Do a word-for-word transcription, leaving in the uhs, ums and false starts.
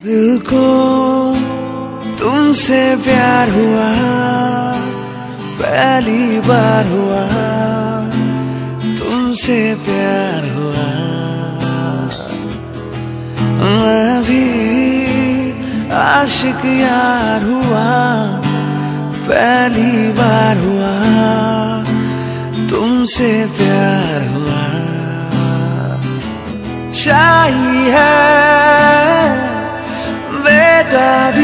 दिल को तुमसे प्यार हुआ, पहली बार हुआ तुमसे प्यार हुआ। मैं भी आशिक यार हुआ, पहली बार हुआ तुमसे प्यार हुआ। चाहिए बेटा भी